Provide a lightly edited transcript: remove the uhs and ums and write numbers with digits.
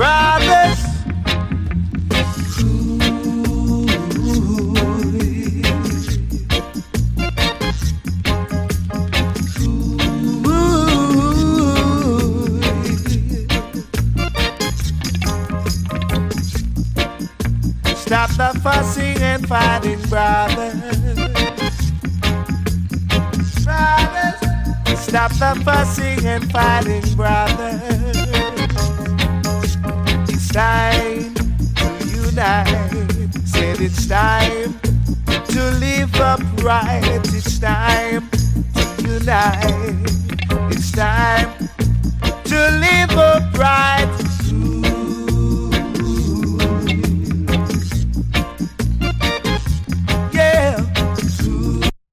brothers. Stop the fussing and fighting, brothers. Brothers, stop the fussing and fighting, brothers. It's time to unite. Said it's time to live upright. It's time to unite. It's time to live upright.